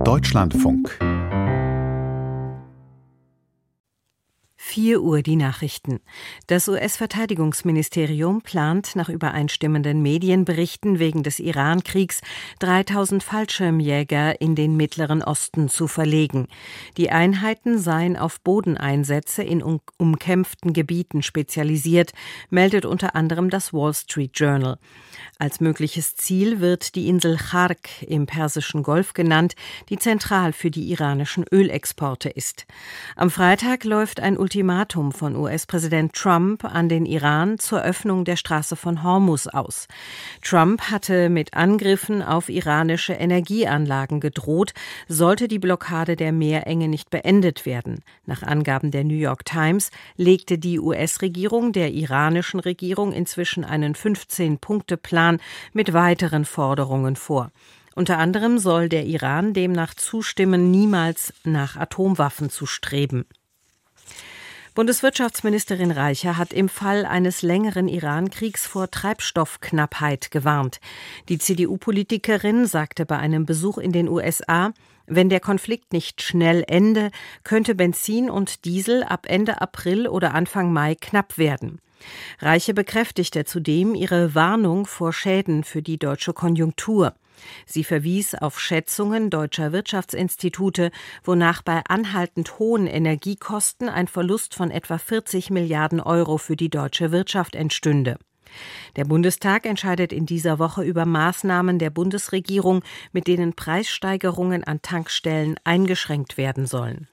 Deutschlandfunk 4 Uhr die Nachrichten. Das US-Verteidigungsministerium plant nach übereinstimmenden Medienberichten wegen des Iran-Kriegs 3000 Fallschirmjäger in den Mittleren Osten zu verlegen. Die Einheiten seien auf Bodeneinsätze in umkämpften Gebieten spezialisiert, meldet unter anderem das Wall Street Journal. Als mögliches Ziel wird die Insel Chark im Persischen Golf genannt, die zentral für die iranischen Ölexporte ist. Am Freitag läuft ein Ultimatum von US-Präsident Trump an den Iran zur Öffnung der Straße von Hormuz aus. Trump hatte mit Angriffen auf iranische Energieanlagen gedroht, sollte die Blockade der Meerenge nicht beendet werden. Nach Angaben der New York Times legte die US-Regierung der iranischen Regierung inzwischen einen 15-Punkte-Plan mit weiteren Forderungen vor. Unter anderem soll der Iran demnach zustimmen, niemals nach Atomwaffen zu streben. Bundeswirtschaftsministerin Reicher hat im Fall eines längeren Iran-Kriegs vor Treibstoffknappheit gewarnt. Die CDU-Politikerin sagte bei einem Besuch in den USA, wenn der Konflikt nicht schnell ende, könnte Benzin und Diesel ab Ende April oder Anfang Mai knapp werden. Reiche bekräftigte zudem ihre Warnung vor Schäden für die deutsche Konjunktur. Sie verwies auf Schätzungen deutscher Wirtschaftsinstitute, wonach bei anhaltend hohen Energiekosten ein Verlust von etwa 40 Milliarden Euro für die deutsche Wirtschaft entstünde. Der Bundestag entscheidet in dieser Woche über Maßnahmen der Bundesregierung, mit denen Preissteigerungen an Tankstellen eingeschränkt werden sollen.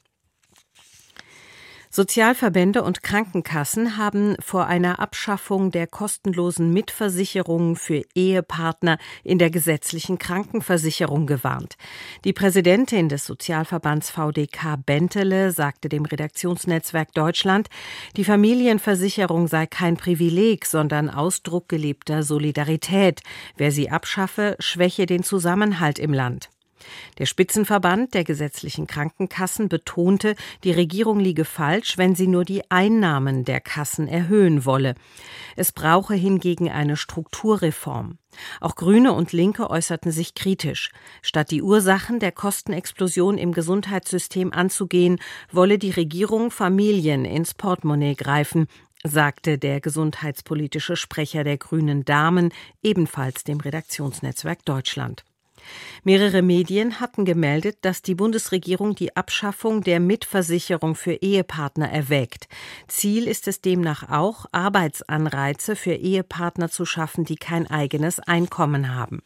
Sozialverbände und Krankenkassen haben vor einer Abschaffung der kostenlosen Mitversicherung für Ehepartner in der gesetzlichen Krankenversicherung gewarnt. Die Präsidentin des Sozialverbands VDK Bentele sagte dem Redaktionsnetzwerk Deutschland, die Familienversicherung sei kein Privileg, sondern Ausdruck gelebter Solidarität. Wer sie abschaffe, schwäche den Zusammenhalt im Land. Der Spitzenverband der gesetzlichen Krankenkassen betonte, die Regierung liege falsch, wenn sie nur die Einnahmen der Kassen erhöhen wolle. Es brauche hingegen eine Strukturreform. Auch Grüne und Linke äußerten sich kritisch. Statt die Ursachen der Kostenexplosion im Gesundheitssystem anzugehen, wolle die Regierung Familien ins Portemonnaie greifen, sagte der gesundheitspolitische Sprecher der Grünen Damen, ebenfalls dem Redaktionsnetzwerk Deutschland. Mehrere Medien hatten gemeldet, dass die Bundesregierung die Abschaffung der Mitversicherung für Ehepartner erwägt. Ziel ist es demnach auch, Arbeitsanreize für Ehepartner zu schaffen, die kein eigenes Einkommen haben.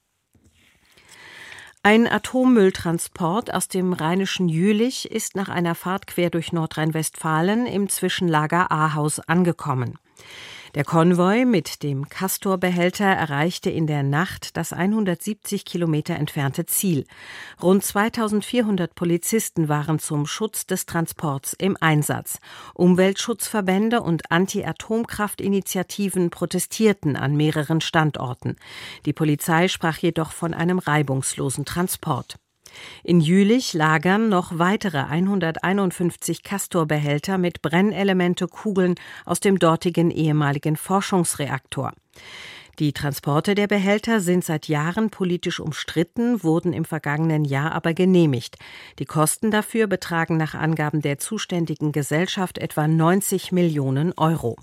Ein Atommülltransport aus dem rheinischen Jülich ist nach einer Fahrt quer durch Nordrhein-Westfalen im Zwischenlager Ahaus angekommen. Der Konvoi mit dem Castor-Behälter erreichte in der Nacht das 170 Kilometer entfernte Ziel. Rund 2400 Polizisten waren zum Schutz des Transports im Einsatz. Umweltschutzverbände und Anti-Atomkraft-Initiativen protestierten an mehreren Standorten. Die Polizei sprach jedoch von einem reibungslosen Transport. In Jülich lagern noch weitere 151 Castor-Behälter mit Brennelemente-Kugeln aus dem dortigen ehemaligen Forschungsreaktor. Die Transporte der Behälter sind seit Jahren politisch umstritten, wurden im vergangenen Jahr aber genehmigt. Die Kosten dafür betragen nach Angaben der zuständigen Gesellschaft etwa 90 Millionen Euro.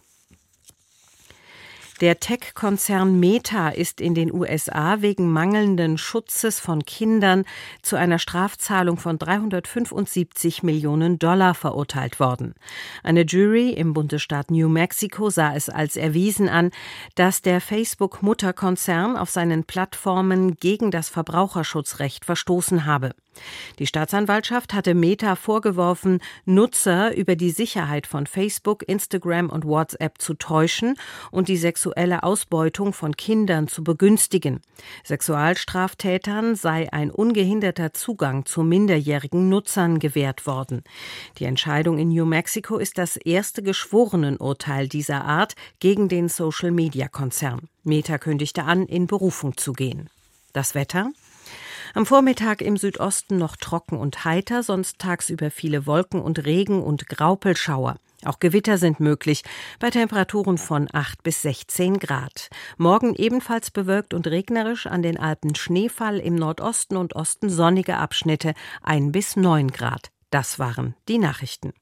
Der Tech-Konzern Meta ist in den USA wegen mangelnden Schutzes von Kindern zu einer Strafzahlung von $375 Millionen verurteilt worden. Eine Jury im Bundesstaat New Mexico sah es als erwiesen an, dass der Facebook-Mutterkonzern auf seinen Plattformen gegen das Verbraucherschutzrecht verstoßen habe. Die Staatsanwaltschaft hatte Meta vorgeworfen, Nutzer über die Sicherheit von Facebook, Instagram und WhatsApp zu täuschen und die sexuelle Ausbeutung von Kindern zu begünstigen. Sexualstraftätern sei ein ungehinderter Zugang zu minderjährigen Nutzern gewährt worden. Die Entscheidung in New Mexico ist das erste Geschworenenurteil dieser Art gegen den Social-Media-Konzern. Meta kündigte an, in Berufung zu gehen. Das Wetter? Am Vormittag im Südosten noch trocken und heiter, sonst tagsüber viele Wolken und Regen und Graupelschauer. Auch Gewitter sind möglich, bei Temperaturen von 8 bis 16 Grad. Morgen ebenfalls bewölkt und regnerisch, an den Alpen Schneefall, im Nordosten und Osten sonnige Abschnitte, 1 bis 9 Grad. Das waren die Nachrichten.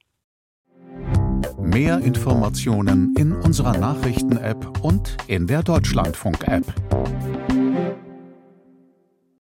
Mehr Informationen in unserer Nachrichten-App und in der Deutschlandfunk-App.